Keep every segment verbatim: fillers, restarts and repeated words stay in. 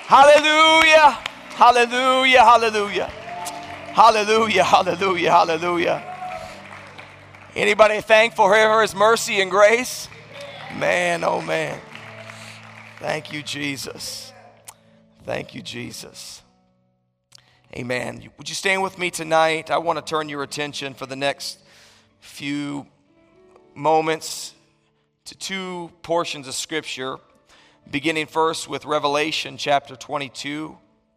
Hallelujah, hallelujah, hallelujah, hallelujah, hallelujah, hallelujah. Anybody thankful for his mercy and grace? Man, oh man. Thank you, Jesus. Thank you, Jesus. Amen. Would you stand with me tonight? I want to turn your attention for the next few moments to two portions of Scripture, beginning first with Revelation chapter twenty-two.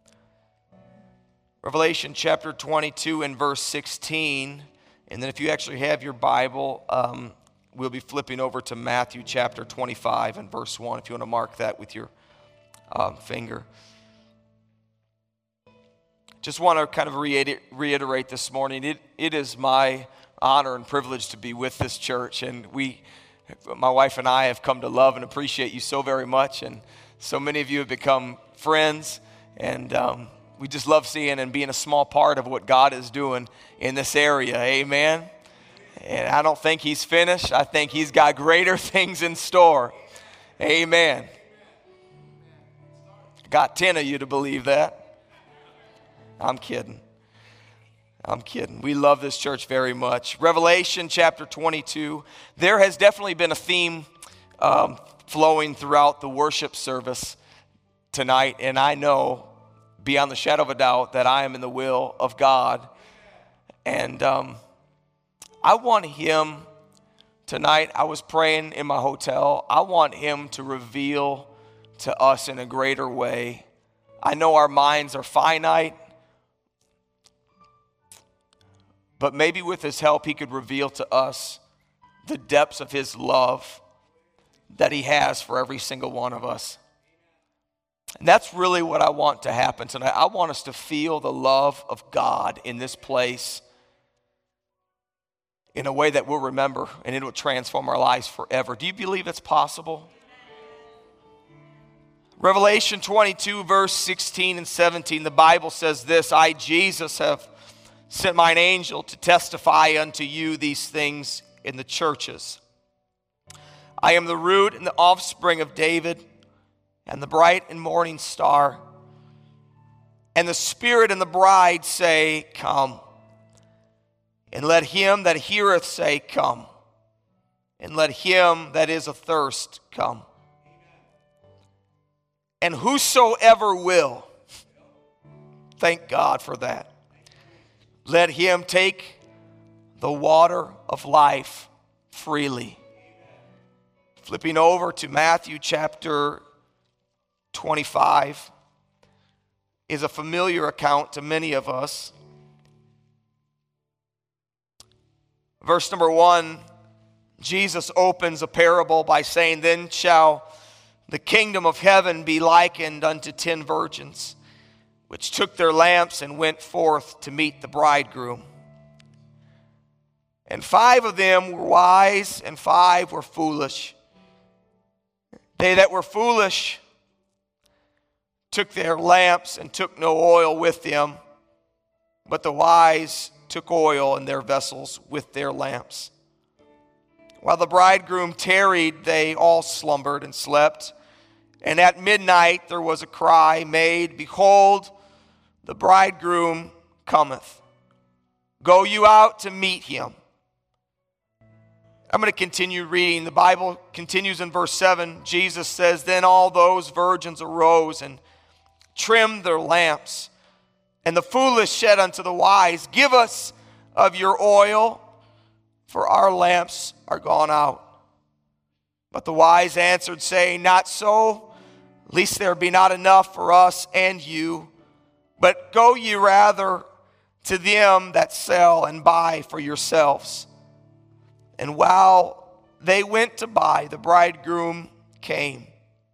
Revelation chapter twenty-two and verse sixteen. And then if you actually have your Bible, um, we'll be flipping over to Matthew chapter twenty-five and verse one, if you want to mark that with your um, finger. Just want to kind of reiterate this morning, it, it is my honor and privilege to be with this church, and we, my wife and I have come to love and appreciate you so very much, and so many of you have become friends, and um, we just love seeing and being a small part of what God is doing in this area, amen? And I don't think he's finished. I think he's got greater things in store, amen. Got ten of you to believe that. I'm kidding. I'm kidding. We love this church very much. Revelation chapter twenty-two. There has definitely been a theme um, flowing throughout the worship service tonight, and I know beyond the shadow of a doubt that I am in the will of God. And um, I want him tonight, I was praying in my hotel, I want him to reveal to us in a greater way. I know our minds are finite, but maybe with his help, he could reveal to us the depths of his love that he has for every single one of us. And that's really what I want to happen tonight. I want us to feel the love of God in this place in a way that we'll remember, and it will transform our lives forever. Do you believe it's possible? Revelation twenty-two, verse sixteen and seventeen, the Bible says this, I, Jesus, have sent mine angel to testify unto you these things in the churches. I am the root and the offspring of David, and the bright and morning star. And the Spirit and the bride say, come. And let him that heareth say, come. And let him that is athirst come. And whosoever will, thank God for that, let him take the water of life freely. Flipping over to Matthew chapter twenty-five is a familiar account to many of us. Verse number one, Jesus opens a parable by saying, then shall the kingdom of heaven be likened unto ten virgins, which took their lamps and went forth to meet the bridegroom. And five of them were wise, and five were foolish. They that were foolish took their lamps and took no oil with them, but the wise took oil in their vessels with their lamps. While the bridegroom tarried, they all slumbered and slept. And at midnight there was a cry made, behold, the bridegroom cometh. Go you out to meet him. I'm going to continue reading. The Bible continues in verse seven. Jesus says, then all those virgins arose and trimmed their lamps. And the foolish said unto the wise, give us of your oil, for our lamps are gone out. But the wise answered, saying, not so, lest there be not enough for us and you. But go ye rather to them that sell and buy for yourselves. And while they went to buy, the bridegroom came.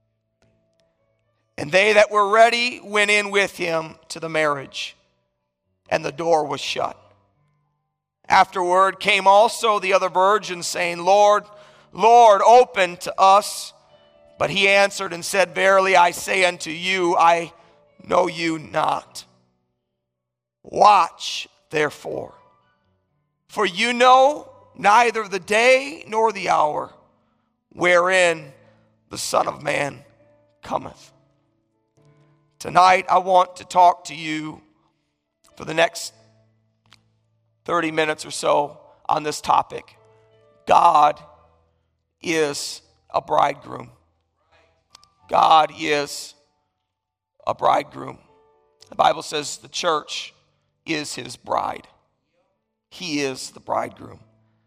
And they that were ready went in with him to the marriage, and the door was shut. Afterward came also the other virgins, saying, Lord, Lord, open to us. But he answered and said, verily I say unto you, I know you not. Watch, therefore, for you know neither the day nor the hour wherein the Son of Man cometh. Tonight, I want to talk to you for the next thirty minutes or so on this topic. God is a bridegroom. God is a bridegroom. The Bible says the church is his bride. He is the bridegroom.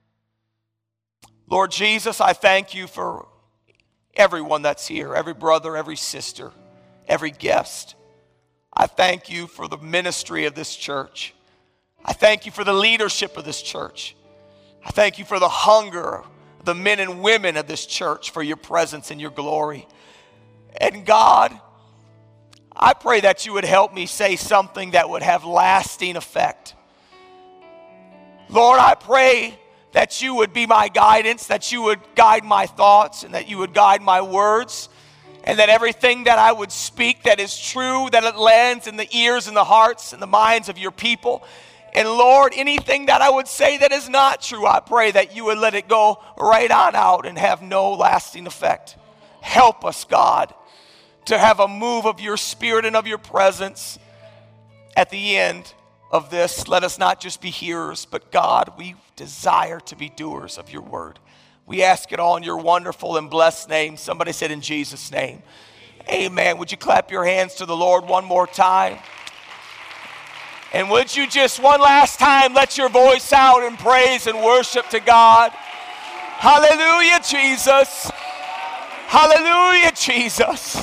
Lord Jesus, I thank you for everyone that's here, every brother, every sister, every guest. I thank you for the ministry of this church. I thank you for the leadership of this church. I thank you for the hunger of the men and women of this church for your presence and your glory. And God, I pray that you would help me say something that would have lasting effect. Lord, I pray that you would be my guidance, that you would guide my thoughts, and that you would guide my words, and that everything that I would speak that is true, that it lands in the ears and the hearts and the minds of your people. And Lord, anything that I would say that is not true, I pray that you would let it go right on out and have no lasting effect. Help us, God, to have a move of your spirit and of your presence at the end of this. Let us not just be hearers, but God, we desire to be doers of your word. We ask it all in your wonderful and blessed name. Somebody said in Jesus' name. Amen. Would you clap your hands to the Lord one more time? And would you just one last time let your voice out in praise and worship to God? Hallelujah, Jesus. Hallelujah, Jesus.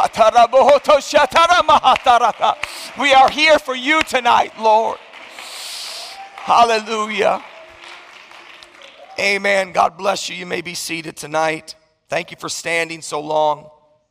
We are here for you tonight, Lord. Hallelujah. Amen. God bless you. You may be seated tonight. Thank you for standing so long.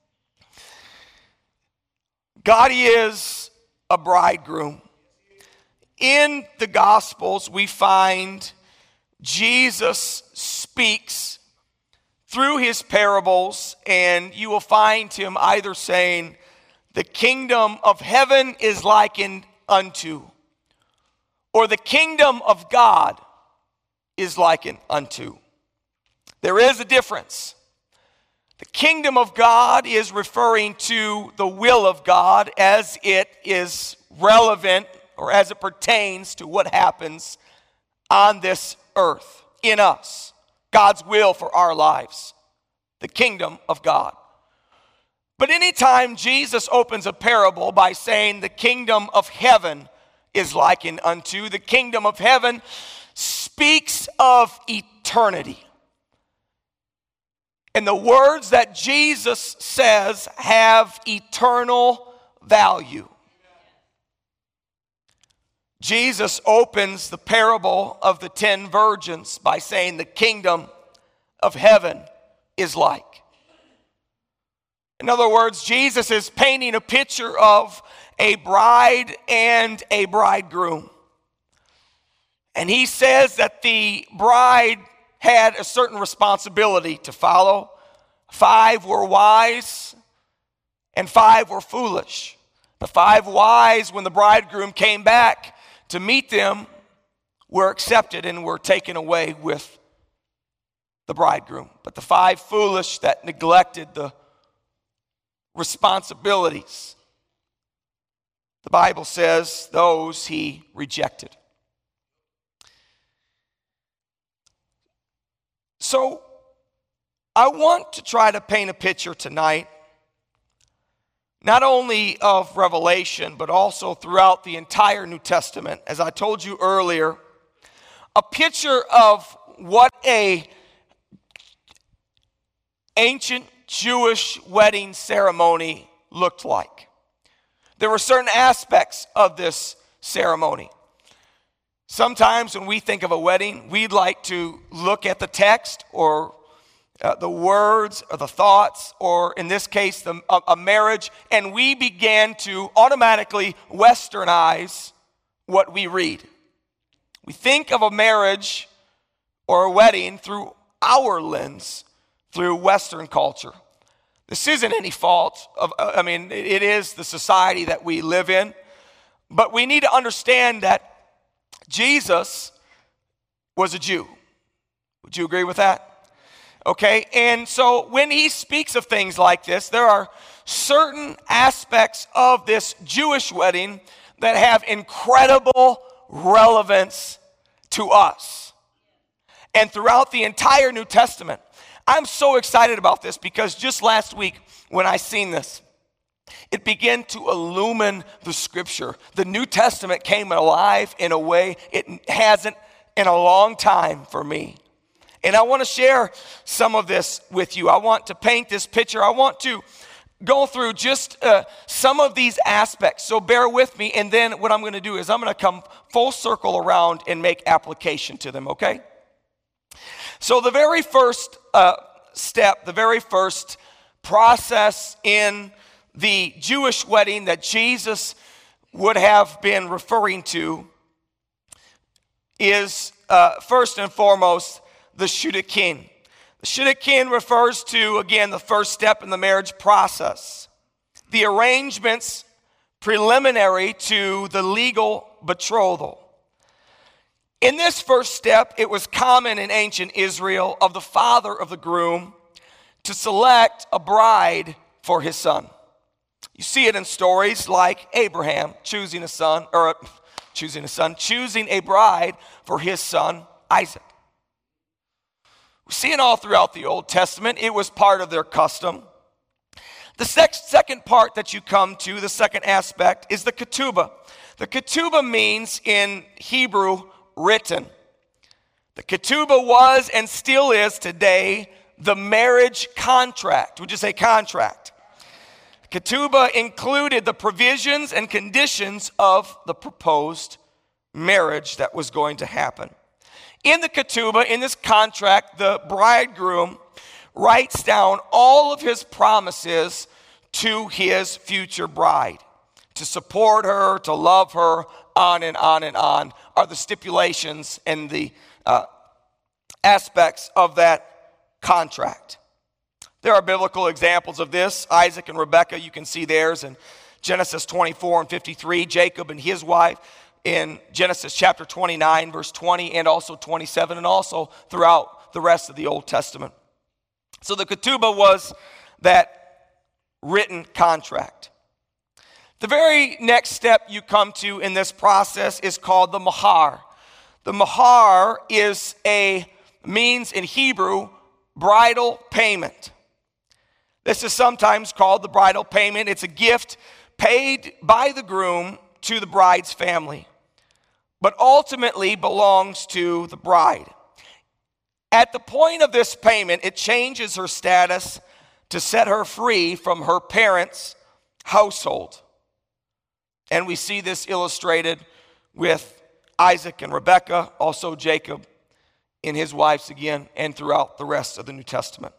God is a bridegroom. In the Gospels, we find Jesus speaks through his parables, and you will find him either saying, the kingdom of heaven is likened unto, or the kingdom of God is likened unto. There is a difference. The kingdom of God is referring to the will of God as it is relevant or as it pertains to what happens on this earth, in us. God's will for our lives, the kingdom of God. But anytime Jesus opens a parable by saying the kingdom of heaven is likened unto, the kingdom of heaven speaks of eternity. And the words that Jesus says have eternal value. Jesus opens the parable of the ten virgins by saying the kingdom of heaven is like. In other words, Jesus is painting a picture of a bride and a bridegroom. And he says that the bride had a certain responsibility to follow. Five were wise and five were foolish. The five wise, when the bridegroom came back to meet them, were accepted and were taken away with the bridegroom. But the five foolish that neglected the responsibilities, the Bible says those he rejected. So I want to try to paint a picture tonight, not only of Revelation, but also throughout the entire New Testament. As I told you earlier, a picture of what a ancient Jewish wedding ceremony looked like. There were certain aspects of this ceremony. Sometimes when we think of a wedding, we'd like to look at the text or uh, the words or the thoughts, or in this case, the, a, a marriage, and we began to automatically westernize what we read. We think of a marriage or a wedding through our lens, through Western culture. This isn't any fault of, I mean, it is the society that we live in, but we need to understand that Jesus was a Jew. Would you agree with that? Okay, and so when he speaks of things like this, there are certain aspects of this Jewish wedding that have incredible relevance to us. And throughout the entire New Testament, I'm so excited about this because just last week when I seen this, it began to illumine the scripture. The New Testament came alive in a way it hasn't in a long time for me. And I want to share some of this with you. I want to paint this picture. I want to go through just uh, some of these aspects. So bear with me. And then what I'm going to do is I'm going to come full circle around and make application to them, okay? So the very first uh, step, the very first process in the Jewish wedding that Jesus would have been referring to is uh, first and foremost the Shidduchin. The Shidduchin refers to, again, the first step in the marriage process. The arrangements preliminary to the legal betrothal. In this first step, it was common in ancient Israel of the father of the groom to select a bride for his son. You see it in stories like Abraham choosing a son, or choosing a son, choosing a bride for his son, Isaac. We see it all throughout the Old Testament. It was part of their custom. The second part that you come to, the second aspect, is the ketubah. The ketubah means in Hebrew, written. The ketubah was and still is today the marriage contract. Would you say contract? Ketubah included the provisions and conditions of the proposed marriage that was going to happen. In the ketubah, in this contract, the bridegroom writes down all of his promises to his future bride. To support her, to love her, on and on and on are the stipulations and the uh, aspects of that contract. There are biblical examples of this. Isaac and Rebekah, you can see theirs in Genesis twenty-four and fifty-three. Jacob and his wife in Genesis chapter twenty-nine, verse twenty, and also twenty-seven, and also throughout the rest of the Old Testament. So the ketubah was that written contract. The very next step you come to in this process is called the mahar. The mahar is a means in Hebrew bridal payment. This is sometimes called the bridal payment. It's a gift paid by the groom to the bride's family, but ultimately belongs to the bride. At the point of this payment, it changes her status to set her free from her parents' household. And we see this illustrated with Isaac and Rebekah, also Jacob and his wives again, and throughout the rest of the New Testament.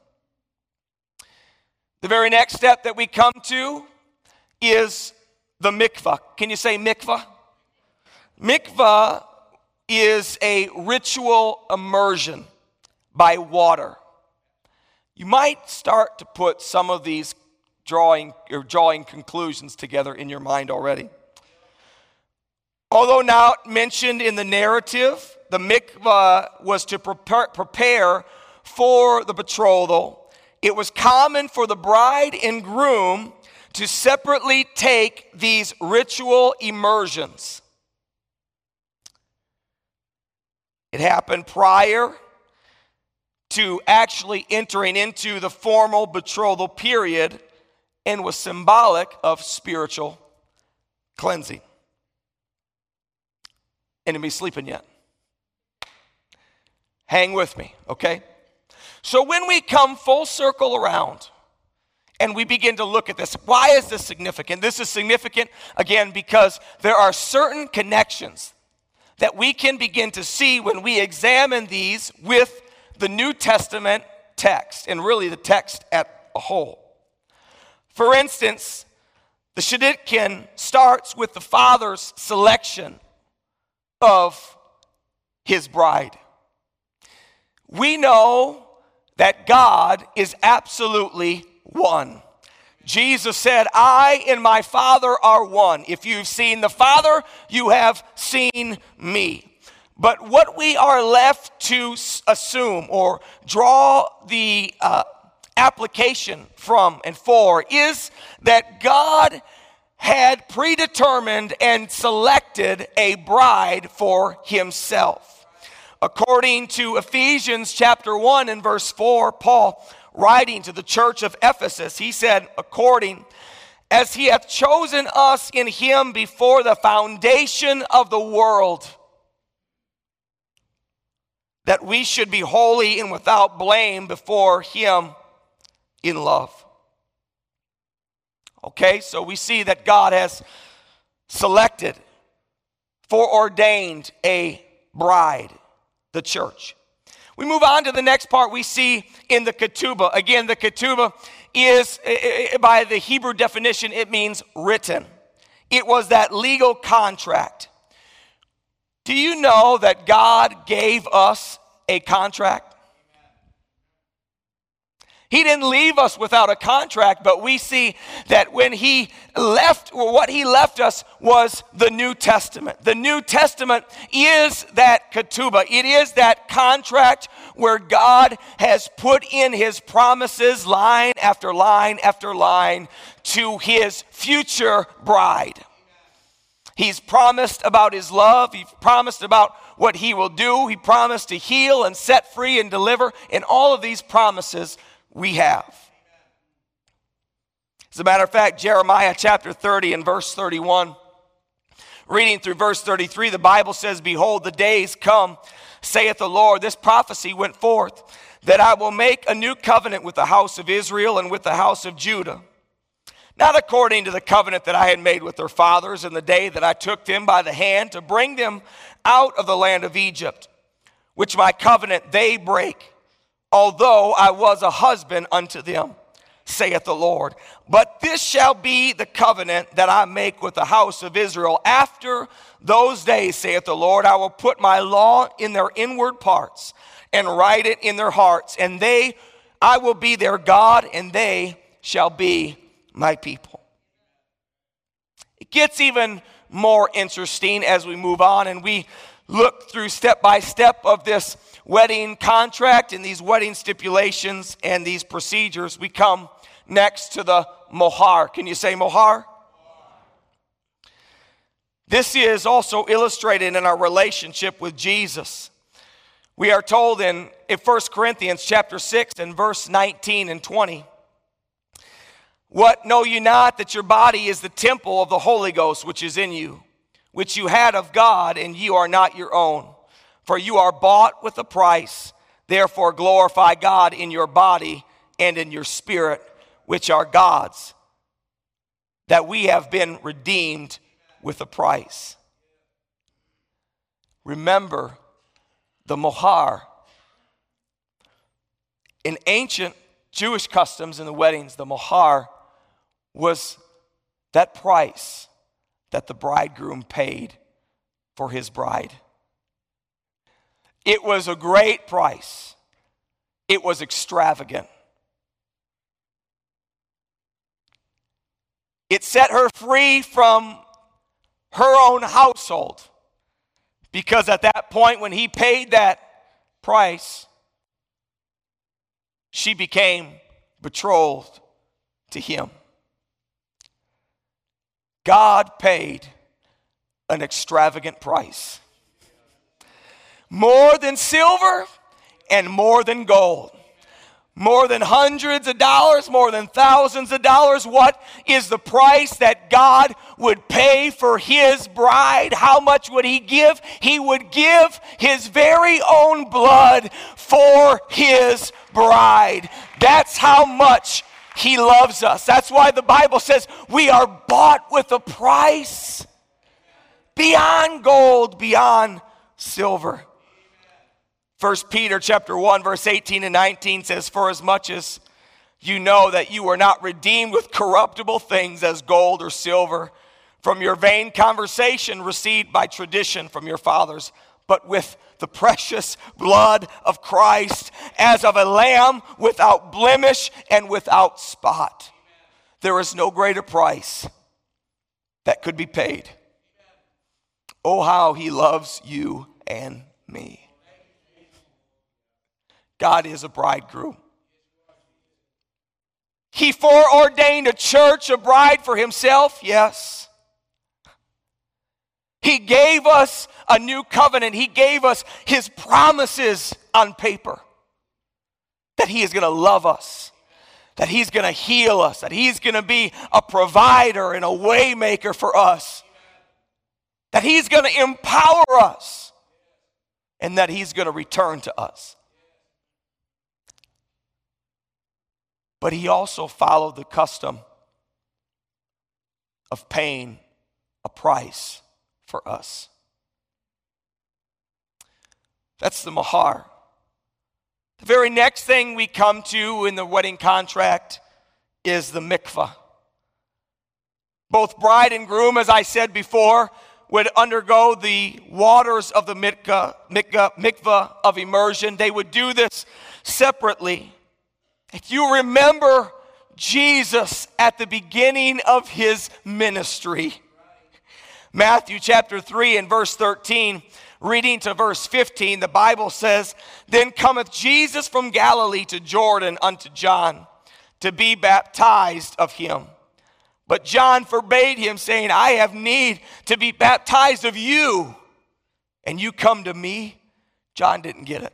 The very next step that we come to is the mikvah. Can you say mikvah? Mikvah is a ritual immersion by water. You might start to put some of these drawing or drawing conclusions together in your mind already. Although not mentioned in the narrative, the mikvah was to prepare, prepare for the betrothal. It was common for the bride and groom to separately take these ritual immersions. It happened prior to actually entering into the formal betrothal period and was symbolic of spiritual cleansing. Enemy sleeping yet? Hang with me, okay? So when we come full circle around and we begin to look at this, why is this significant? This is significant, again, because there are certain connections that we can begin to see when we examine these with the New Testament text, and really the text at a whole. For instance, the Shidduchin starts with the father's selection of his bride. We know that God is absolutely one. Jesus said, I and my Father are one. If you've seen the Father, you have seen me. But what we are left to assume or draw the uh, application from and for is that God had predetermined and selected a bride for himself. According to Ephesians chapter one and verse four, Paul, writing to the church of Ephesus, he said, according as he hath chosen us in him before the foundation of the world, that we should be holy and without blame before him in love. Okay, so we see that God has selected, foreordained a bride, the church. We move on to the next part we see in the ketubah. Again, the ketubah is, by the Hebrew definition, it means written. It was that legal contract. Do you know that God gave us a contract? He didn't leave us without a contract, but we see that when he left, or what he left us was the New Testament. The New Testament is that ketubah. It is that contract where God has put in his promises line after line after line to his future bride. He's promised about his love. He's promised about what he will do. He promised to heal and set free and deliver. And all of these promises we have. As a matter of fact, Jeremiah chapter thirty and verse thirty-one, reading through verse thirty-three, the Bible says, behold, the days come, saith the Lord. This prophecy went forth, that I will make a new covenant with the house of Israel and with the house of Judah. Not according to the covenant that I had made with their fathers in the day that I took them by the hand to bring them out of the land of Egypt, which my covenant they break, although I was a husband unto them, saith the Lord. But this shall be the covenant that I make with the house of Israel. After those days, saith the Lord, I will put my law in their inward parts and write it in their hearts. And they, I will be their God, and they shall be my people. It gets even more interesting as we move on and we look through step by step of this wedding contract and these wedding stipulations and these procedures. We come next to the mohar. Can you say mohar? This is also illustrated in our relationship with Jesus. We are told in, in First Corinthians chapter six and verse nineteen and twenty, what know you not, that your body is the temple of the Holy Ghost which is in you, which you had of God, and you are not your own. For you are bought with a price. Therefore glorify God in your body and in your spirit, which are God's, that we have been redeemed with a price. Remember the mohar. In ancient Jewish customs in the weddings, the mohar was that price that the bridegroom paid for his bride. It was a great price. It was extravagant. It set her free from her own household, because at that point when he paid that price, she became betrothed to him. God paid an extravagant price. More than silver and more than gold. More than hundreds of dollars, more than thousands of dollars. What is the price that God would pay for his bride? How much would he give? He would give his very own blood for his bride. That's how much he loves us. That's why the Bible says we are bought with a price beyond gold, beyond silver. First Peter chapter one, verse eighteen and nineteen says, for as much as you know that you were not redeemed with corruptible things as gold or silver from your vain conversation received by tradition from your fathers, but with the precious blood of Christ, as of a lamb without blemish and without spot. There is no greater price that could be paid. Oh, how he loves you and me. God is a bridegroom. He foreordained a church, a bride for himself, yes. He gave us a new covenant. He gave us his promises on paper. That he is going to love us. That he's going to heal us. That he's going to be a provider and a way maker for us. That he's going to empower us. And that he's going to return to us. But he also followed the custom of paying a price for us. That's the mahar. The very next thing we come to in the wedding contract is the mikvah. Both bride and groom, as I said before, would undergo the waters of the mikvah, mikvah, mikvah of immersion. They would do this separately. If you remember Jesus at the beginning of his ministry, Matthew chapter three and verse thirteen, reading to verse fifteen, the Bible says, "Then cometh Jesus from Galilee to Jordan unto John, to be baptized of him. But John forbade him, saying, I have need to be baptized of you, and you come to me?" John didn't get it.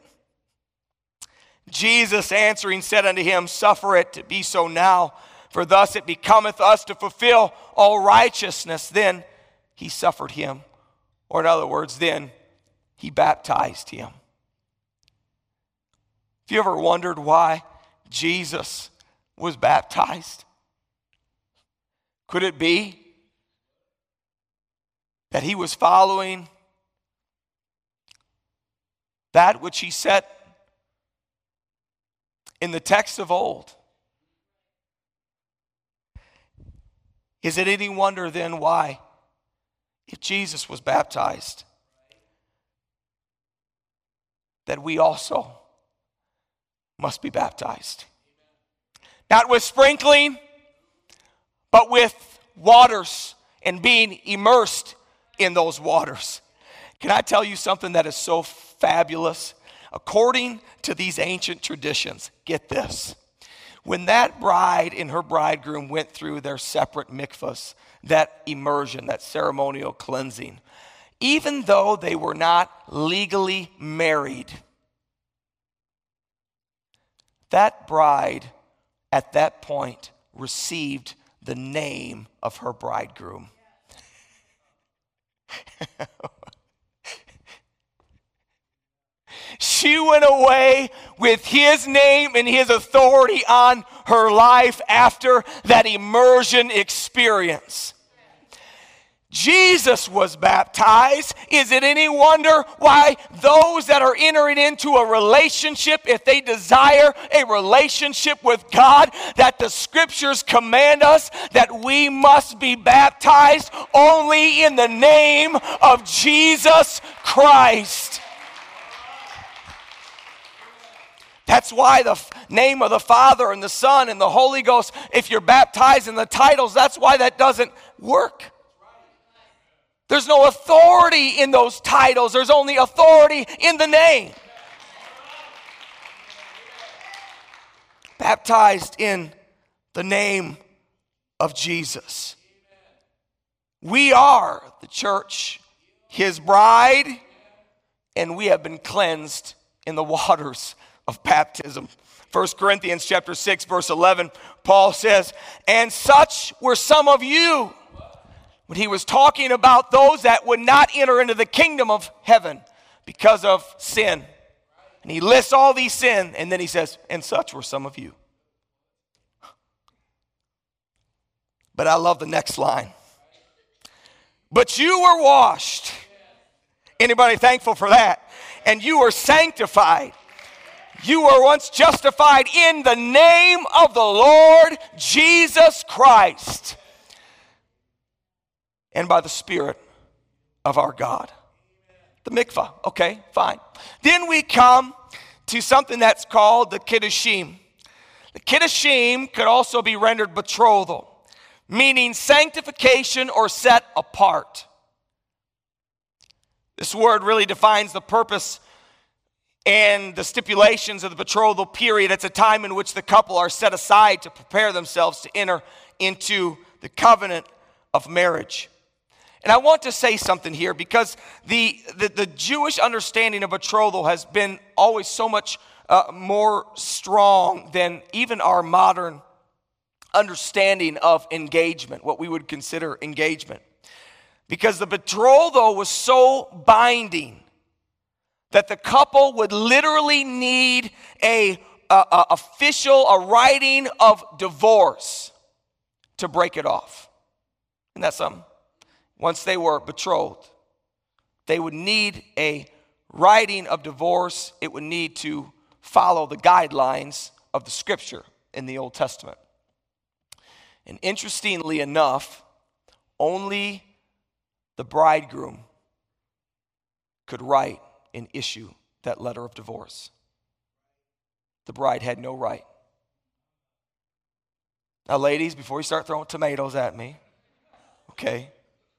Jesus answering said unto him, "Suffer it to be so now, for thus it becometh us to fulfill all righteousness." Then he suffered him. Or in other words, then he baptized him. Have you ever wondered why Jesus was baptized? Could it be that he was following that which he set in the text of old? Is it any wonder then why, if Jesus was baptized, that we also must be baptized? Not with sprinkling, but with waters and being immersed in those waters. Can I tell you something that is so fabulous? According to these ancient traditions, get this. When that bride and her bridegroom went through their separate mikvahs, that immersion, that ceremonial cleansing, even though they were not legally married, that bride at that point received the name of her bridegroom. She went away with his name and his authority on her life after that immersion experience. Jesus was baptized. Is it any wonder why those that are entering into a relationship, if they desire a relationship with God, that the scriptures command us that we must be baptized only in the name of Jesus Christ? That's why the f- name of the Father and the Son and the Holy Ghost, if you're baptized in the titles, that's why that doesn't work. There's no authority in those titles. There's only authority in the name. Baptized in the name of Jesus. We are the church, his bride, and we have been cleansed in the waters of baptism. First Corinthians chapter six, verse eleven, Paul says, "And such were some of you," when he was talking about those that would not enter into the kingdom of heaven because of sin. And he lists all these sins, and then he says, "And such were some of you." But I love the next line. "But you were washed." Anybody thankful for that? "And you were sanctified. You were once justified in the name of the Lord Jesus Christ, and by the Spirit of our God." The mikvah, okay, fine. Then we come to something that's called the kiddushim. The kiddushim could also be rendered betrothal, meaning sanctification or set apart. This word really defines the purpose and the stipulations of the betrothal period. It's a time in which the couple are set aside to prepare themselves to enter into the covenant of marriage. And I want to say something here because the, the, the Jewish understanding of betrothal has been always so much uh, more strong than even our modern understanding of engagement, what we would consider engagement. Because the betrothal was so binding that the couple would literally need a, a, a official, a writing of divorce to break it off. Isn't that something? Once they were betrothed, they would need a writing of divorce. It would need to follow the guidelines of the scripture in the Old Testament. And interestingly enough, only the bridegroom could write and issue that letter of divorce. The bride had no right. Now, ladies, before you start throwing tomatoes at me, okay?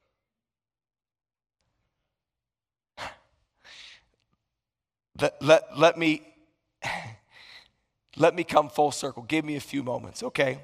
Let, let, let me let me come full circle. Give me a few moments, okay?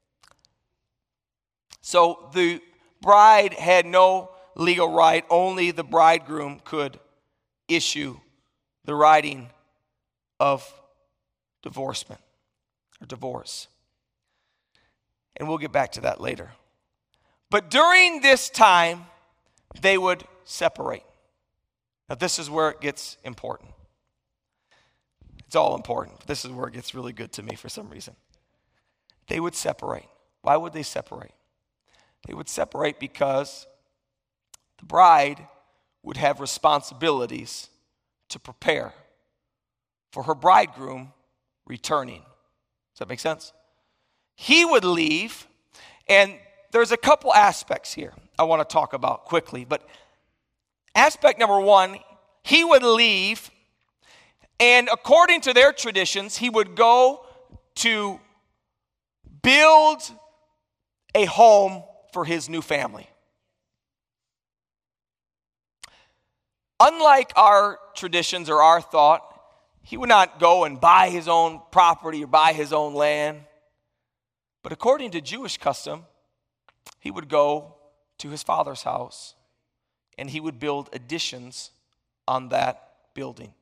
So the bride had no legal right. Only the bridegroom could issue the writing of divorcement or divorce. And we'll get back to that later. But during this time, they would separate. Now, this is where it gets important. It's all important. But this is where it gets really good to me for some reason. They would separate. Why would they separate? They would separate because the bride would have responsibilities to prepare for her bridegroom returning. Does that make sense? He would leave, and there's a couple aspects here I want to talk about quickly. But aspect number one, he would leave, and according to their traditions, he would go to build a home for his new family. Unlike our traditions or our thought, he would not go and buy his own property or buy his own land. But according to Jewish custom, he would go to his father's house and he would build additions on that building.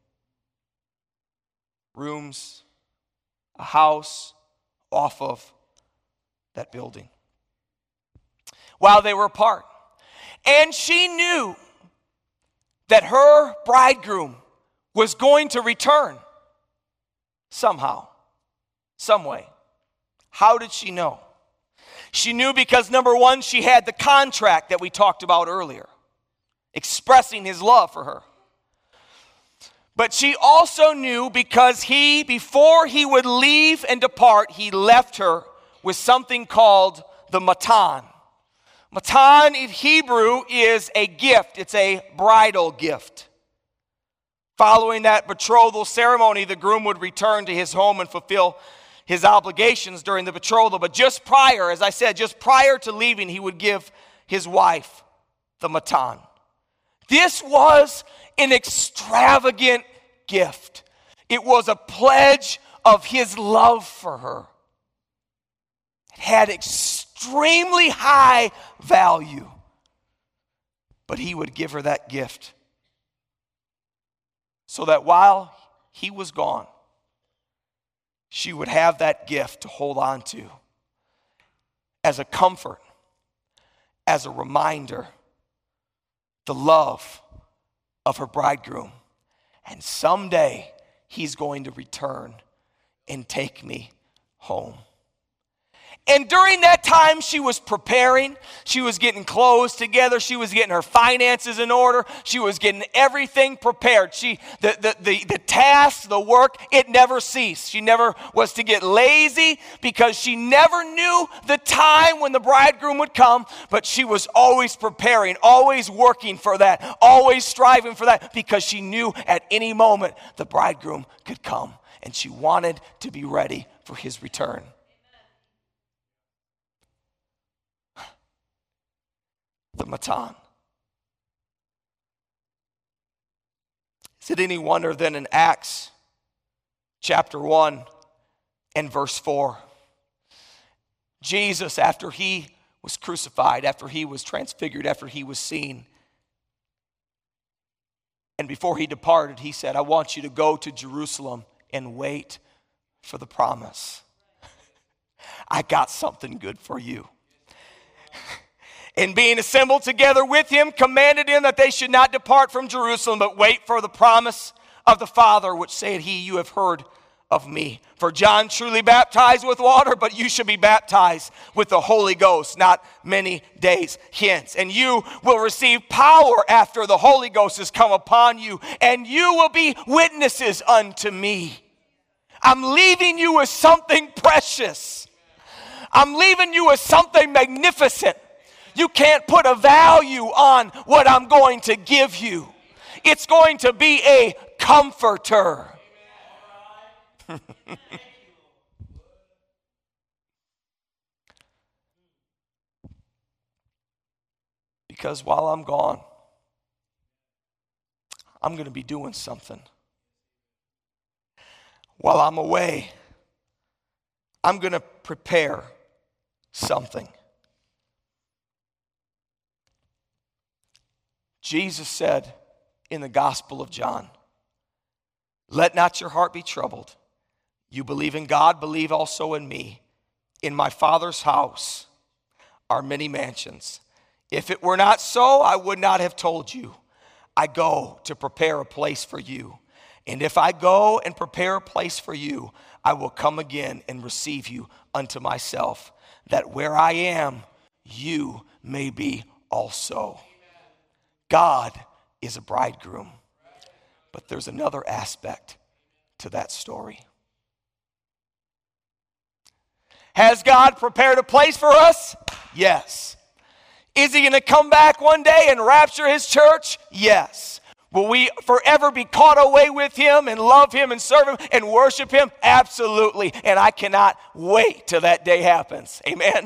Rooms, a house off of that building while they were apart. And she knew that her bridegroom was going to return somehow, some way. How did she know? She knew because, number one, she had the contract that we talked about earlier, expressing his love for her. But she also knew because he, before he would leave and depart, he left her with something called the matan. Matan in Hebrew is a gift. It's a bridal gift. Following that betrothal ceremony, the groom would return to his home and fulfill his obligations during the betrothal. But just prior, as I said, just prior to leaving, he would give his wife the matan. This was an extravagant gift. It was a pledge of his love for her. It had extremely high value. But he would give her that gift so that while he was gone, she would have that gift to hold on to as a comfort, as a reminder, the love of her bridegroom. And someday he's going to return and take me home. And during that time, she was preparing. She was getting clothes together. She was getting her finances in order. She was getting everything prepared. She, the, the, the, the task, the work, it never ceased. She never was to get lazy because she never knew the time when the bridegroom would come, but she was always preparing, always working for that, always striving for that because she knew at any moment the bridegroom could come, and she wanted to be ready for his return. The matan. Is it any wonder then in Acts chapter one and verse four, Jesus, after he was crucified, after he was transfigured, after he was seen, and before he departed, he said, I want you to go to Jerusalem and wait for the promise. I got something good for you. And being assembled together with him, commanded him that they should not depart from Jerusalem, but wait for the promise of the Father, which said he, you have heard of me. For John truly baptized with water, but you shall be baptized with the Holy Ghost not many days hence. And you will receive power after the Holy Ghost has come upon you, and you will be witnesses unto me. I'm leaving you with something precious. I'm leaving you with something magnificent. You can't put a value on what I'm going to give you. It's going to be a comforter. Because while I'm gone, I'm going to be doing something. While I'm away, I'm going to prepare something. Jesus said in the Gospel of John, let not your heart be troubled. You believe in God, believe also in me. In my Father's house are many mansions. If it were not so, I would not have told you. I go to prepare a place for you. And if I go and prepare a place for you, I will come again and receive you unto myself, that where I am, you may be also. God is a bridegroom, but there's another aspect to that story. Has God prepared a place for us? Yes. Is he going to come back one day and rapture his church? Yes. Will we forever be caught away with him and love him and serve him and worship him? Absolutely. And I cannot wait till that day happens. Amen.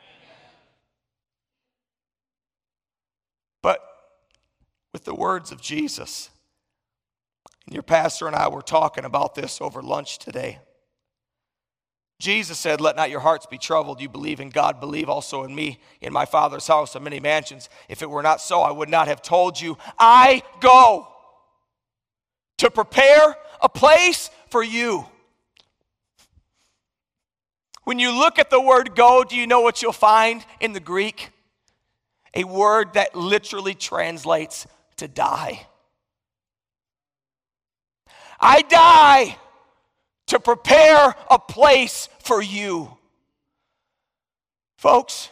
But with the words of Jesus, and your pastor and I were talking about this over lunch today. Jesus said, let not your hearts be troubled. You believe in God, believe also in me. In my Father's house are many mansions. If it were not so, I would not have told you. I go to prepare a place for you. When you look at the word go, do you know what you'll find in the Greek? A word that literally translates to die. I die to prepare a place for you. Folks,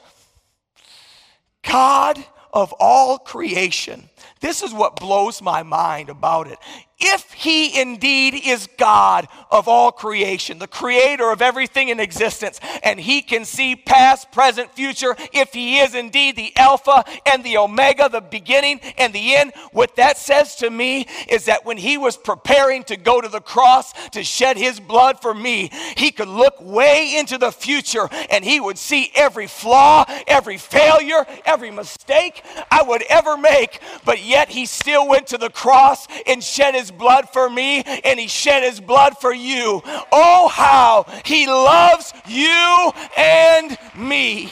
God of all creation, this is what blows my mind about it. If he indeed is God of all creation, the creator of everything in existence, and he can see past, present, future, if he is indeed the Alpha and the Omega, the beginning and the end, what that says to me is that when he was preparing to go to the cross to shed his blood for me, he could look way into the future and he would see every flaw, every failure, every mistake I would ever make, but yet he still went to the cross and shed his blood for me, and he shed his blood for you. Oh, how he loves you and me.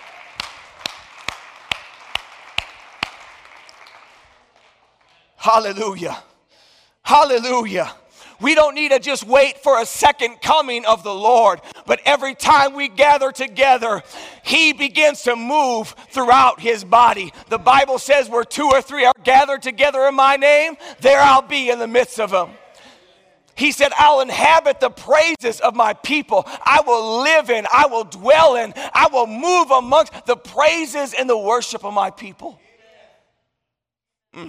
Hallelujah. Hallelujah. We don't need to just wait for a second coming of the Lord, but every time we gather together, he begins to move throughout his body. The Bible says where two or three are gathered together in my name, there I'll be in the midst of them. He said, I'll inhabit the praises of my people. I will live in, I will dwell in, I will move amongst the praises and the worship of my people. Mm.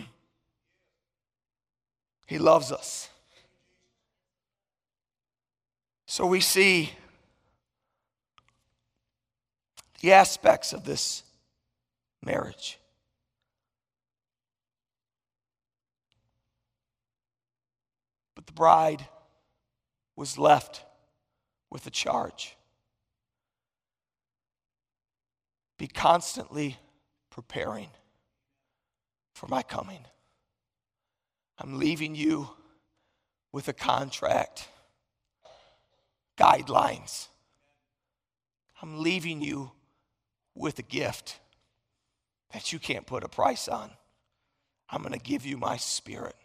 He loves us. So we see the aspects of this marriage. But the bride was left with a charge. Be constantly preparing for my coming. I'm leaving you with a contract, guidelines. I'm leaving you with a gift that you can't put a price on. I'm going to give you my Spirit.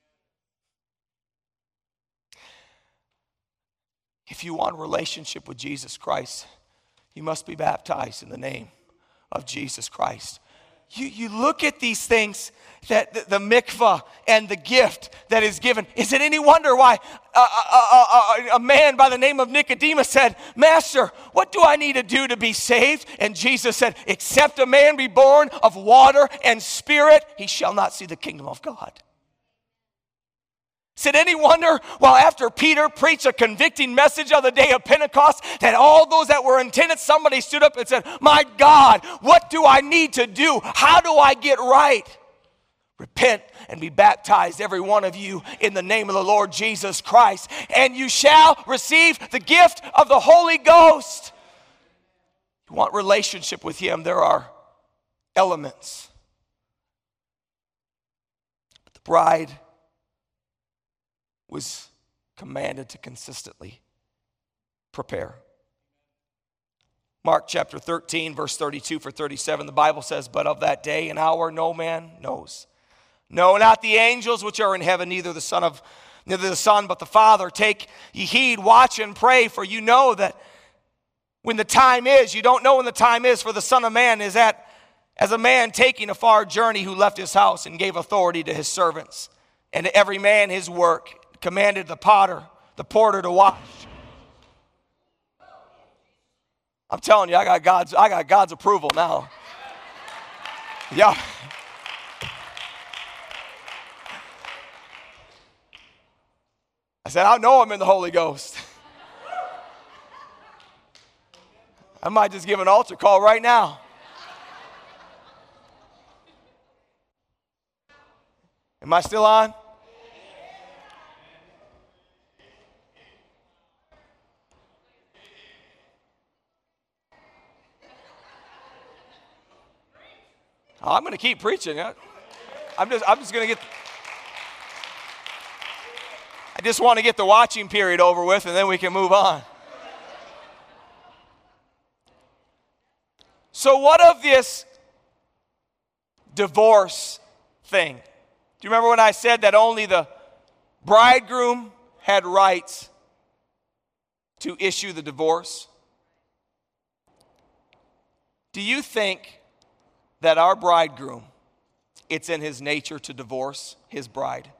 If you want a relationship with Jesus Christ, you must be baptized in the name of Jesus Christ. You, you look at these things, that the, the mikvah and the gift that is given. Is it any wonder why a, a, a, a man by the name of Nicodemus said, Master, what do I need to do to be saved? And Jesus said, except a man be born of water and spirit, he shall not see the kingdom of God. Is it any wonder, well, after Peter preached a convicting message on the day of Pentecost, that all those that were in attendance, somebody stood up and said, my God, what do I need to do? How do I get right? Repent and be baptized, every one of you, in the name of the Lord Jesus Christ, and you shall receive the gift of the Holy Ghost. You want relationship with him, there are elements. The bride was commanded to consistently prepare. Mark chapter thirteen, verse thirty-two for thirty-seven, the Bible says, but of that day and hour no man knows. No, not the angels which are in heaven, neither the Son of neither the Son, but the Father. Take ye heed, watch and pray, for you know that when the time is, you don't know when the time is, for the Son of Man is at as a man taking a far journey, who left his house and gave authority to his servants, and to every man his work, commanded the potter, the porter to wash. I'm telling you, I got God's, I got God's approval now. Yeah. I said, I know I'm in the Holy Ghost. I might just give an altar call right now. Am I still on? I'm going to keep preaching. I'm just, I'm just going to get, I just want to get the watching period over with, and then we can move on. So what of this divorce thing? Do you remember when I said that only the bridegroom had rights to issue the divorce? Do you think that our bridegroom, it's in his nature to divorce his bride?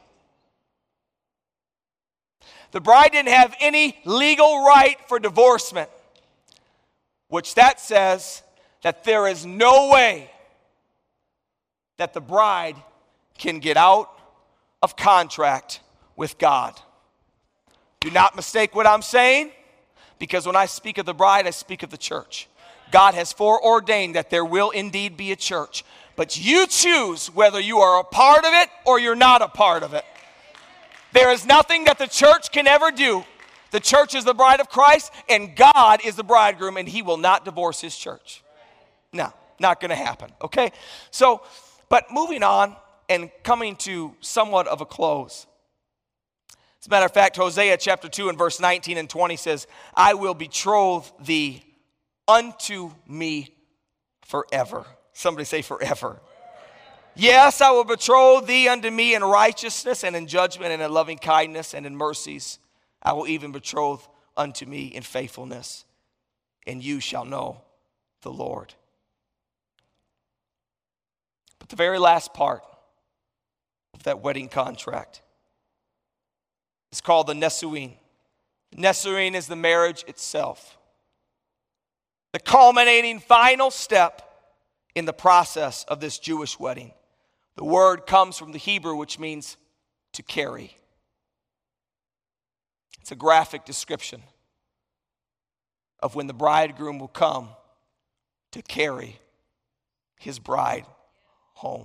The bride didn't have any legal right for divorcement, which that says that there is no way that the bride can get out of contract with God. Do not mistake what I'm saying, because when I speak of the bride, I speak of the church. God has foreordained that there will indeed be a church, but you choose whether you are a part of it or you're not a part of it. There is nothing that the church can ever do. The church is the bride of Christ, and God is the bridegroom, and he will not divorce his church. No, not going to happen, okay? So, but moving on and coming to somewhat of a close. As a matter of fact, Hosea chapter two and verse nineteen and twenty says, I will betroth thee unto me forever. Somebody say forever. Yes, I will betroth thee unto me in righteousness and in judgment and in loving kindness and in mercies. I will even betroth unto me in faithfulness, and you shall know the Lord. But the very last part of that wedding contract is called the Nesuin. Nesuin is the marriage itself. The culminating final step in the process of this Jewish wedding. The word comes from the Hebrew, which means to carry. It's a graphic description of when the bridegroom will come to carry his bride home.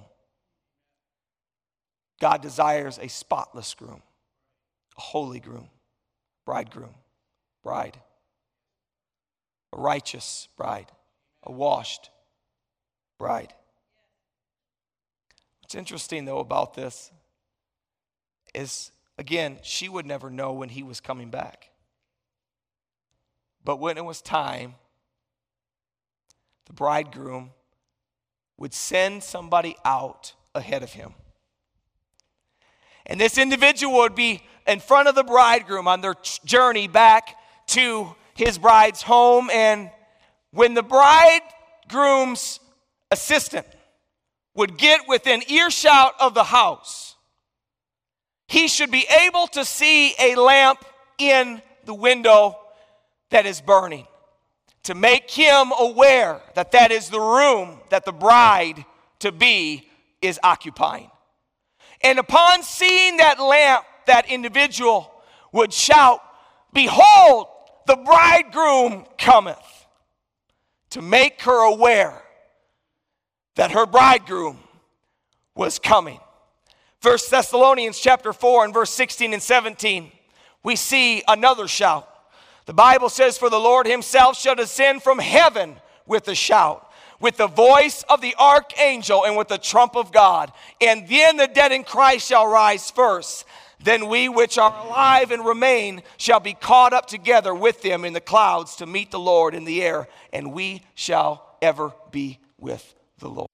God desires a spotless groom, a holy groom, bridegroom, bride. A righteous bride, a washed bride. What's interesting, though, about this is Again, she would never know when he was coming back. But when it was time, the bridegroom would send somebody out ahead of him. And this individual would be in front of the bridegroom on their journey back to his bride's home. And when the bridegroom's assistant would get within earshot of the house, he should be able to see a lamp in the window that is burning, to make him aware that that is the room that the bride-to-be is occupying. And upon seeing that lamp, that individual would shout, "Behold, the bridegroom cometh," to make her aware that her bridegroom was coming. First Thessalonians chapter four and verse sixteen and seventeen, we see another shout. The Bible says, "For the Lord himself shall descend from heaven with a shout, with the voice of the archangel and with the trump of God. And then the dead in Christ shall rise first. Then we which are alive and remain shall be caught up together with them in the clouds to meet the Lord in the air, and we shall ever be with the Lord."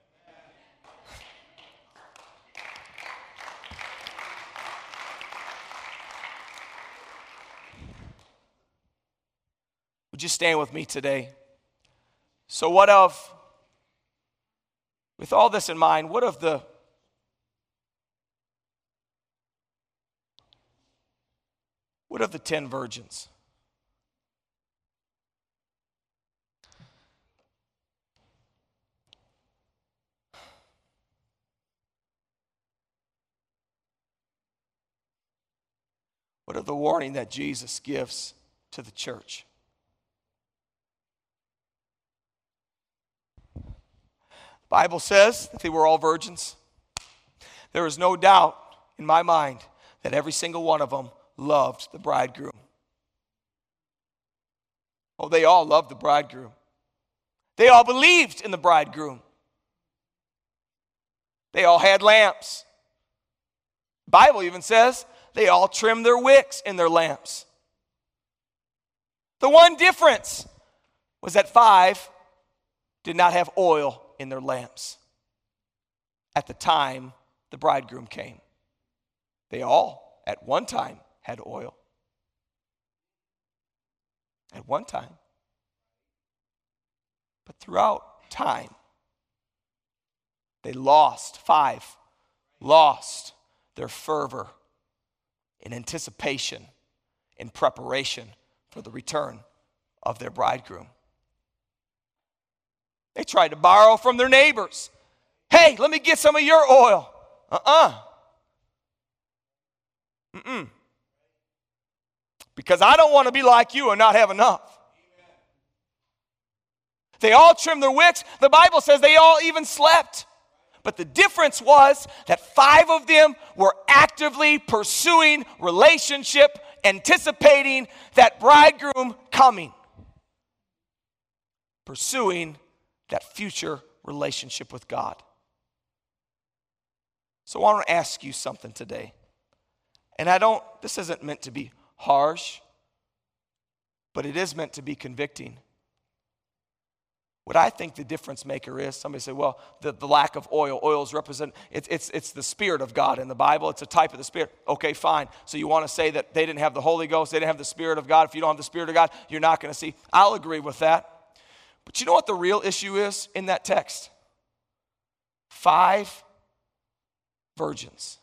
Would you stand with me today? So what of, with all this in mind, what of the what of the ten virgins? What of the warning that Jesus gives to the church? The Bible says that they were all virgins. There is no doubt in my mind that every single one of them loved the bridegroom. Oh, they all loved the bridegroom. They all believed in the bridegroom. They all had lamps. The Bible even says they all trimmed their wicks in their lamps. The one difference was that five did not have oil in their lamps at the time the bridegroom came. They all, at one time, had oil. At one time. But throughout time, they lost, five, lost their fervor in anticipation, in preparation for the return of their bridegroom. They tried to borrow from their neighbors. "Hey, let me get some of your oil." Uh-uh. Mm-mm. Because I don't want to be like you and not have enough. They all trimmed their wicks. The Bible says they all even slept. But the difference was that five of them were actively pursuing relationship, anticipating that bridegroom coming. Pursuing that future relationship with God. So I want to ask you something today. And I don't, this isn't meant to be harsh, but it is meant to be convicting. What I think the difference maker is, somebody say, well, the, the lack of oil. Oils represent, it's, it's, it's the Spirit of God in the Bible. It's a type of the Spirit. Okay, fine. So you want to say that they didn't have the Holy Ghost, they didn't have the Spirit of God. If you don't have the Spirit of God, you're not going to see. I'll agree with that. But you know what the real issue is in that text? Five virgins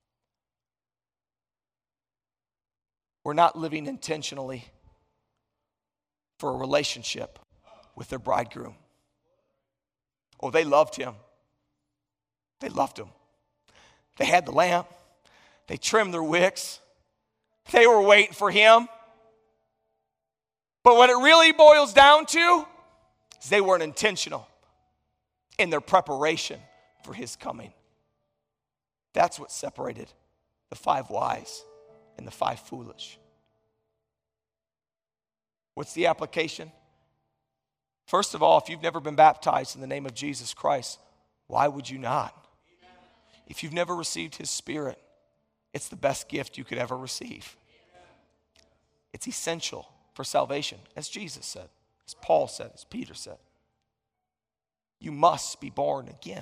were not living intentionally for a relationship with their bridegroom. Oh, they loved him. They loved him. They had the lamp. They trimmed their wicks. They were waiting for him. But what it really boils down to is they weren't intentional in their preparation for his coming. That's what separated the five wise and the five foolish. What's the application? First of all, if you've never been baptized in the name of Jesus Christ, why would you not? If you've never received his Spirit It's the best gift you could ever receive. It's essential for salvation, as Jesus said, as Paul said, as Peter said. You must be born again.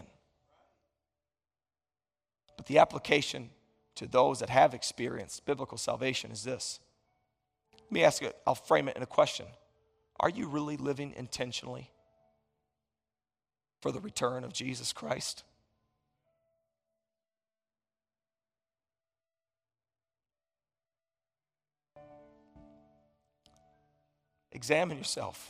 But the application to those that have experienced biblical salvation is this. Let me ask it, I'll frame it in a question. Are you really living intentionally for the return of Jesus Christ? Examine yourself.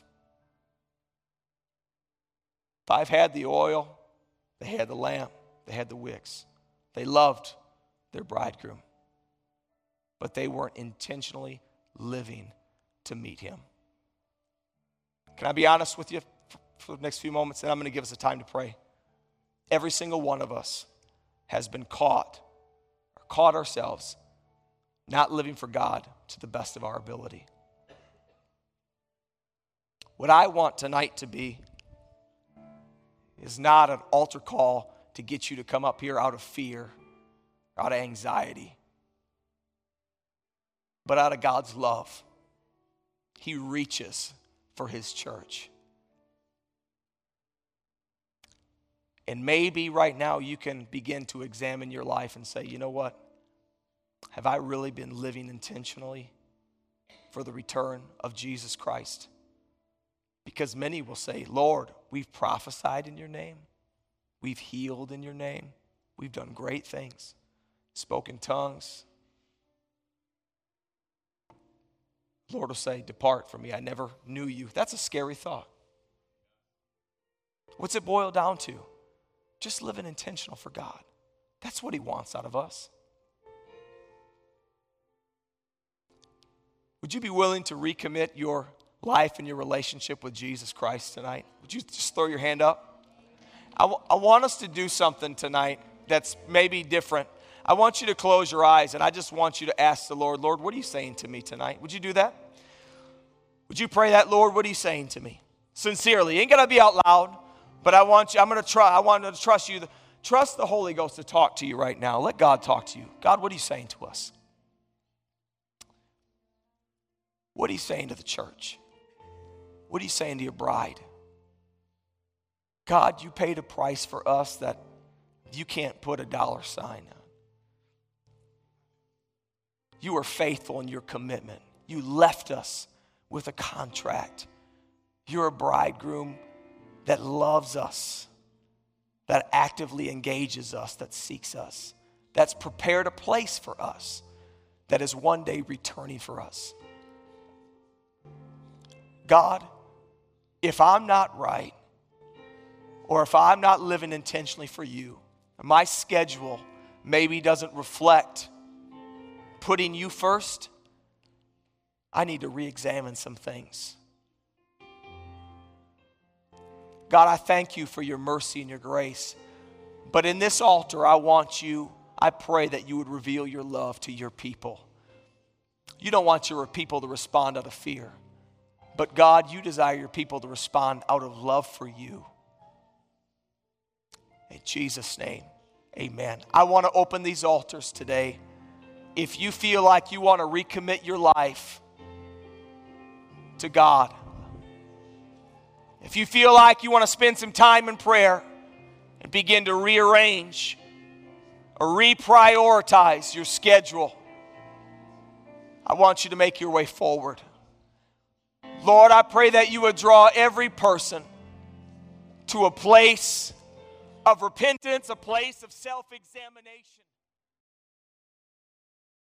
Five had the oil, they had the lamp, they had the wicks. They loved their bridegroom, but they weren't intentionally living to meet him. Can I be honest with you for the next few moments? And I'm going to give us a time to pray. Every single one of us has been caught or caught ourselves not living for God to the best of our ability. What I want tonight to be is not an altar call to get you to come up here out of fear, out of anxiety, but out of God's love. He reaches for his church. And maybe right now you can begin to examine your life and say, you know what? Have I really been living intentionally for the return of Jesus Christ? Because many will say, Lord, we've prophesied in your name. We've healed in your name. We've done great things. Spoken tongues. Lord will say, depart from me. I never knew you. That's a scary thought. What's it boil down to? Just living intentional for God. That's what he wants out of us. Would you be willing to recommit your life and your relationship with Jesus Christ tonight? Would you just throw your hand up? I, w- I want us to do something tonight that's maybe different. I want you to close your eyes and I just want you to ask the Lord, Lord, what are you saying to me tonight? Would you do that? Would you pray that, Lord, what are you saying to me? Sincerely. It ain't going to be out loud, but I want you, I'm going to try, I want to trust you. Trust the Holy Ghost to talk to you right now. Let God talk to you. God, what are you saying to us? What are you saying to the church? What are you saying to your bride? God, you paid a price for us that you can't put a dollar sign on. You were faithful in your commitment. You left us with a contract. You're a bridegroom that loves us, that actively engages us, that seeks us, that's prepared a place for us, that is one day returning for us. God, if I'm not right, or if I'm not living intentionally for you, my schedule maybe doesn't reflect putting you first, I need to re-examine some things. God, I thank you for your mercy and your grace. But in this altar, I want you, I pray that you would reveal your love to your people. You don't want your people to respond out of fear. But God, you desire your people to respond out of love for you. In Jesus' name, amen. I want to open these altars today. If you feel like you want to recommit your life to God, if you feel like you want to spend some time in prayer and begin to rearrange or reprioritize your schedule, I want you to make your way forward. Lord, I pray that you would draw every person to a place of repentance, a place of self-examination.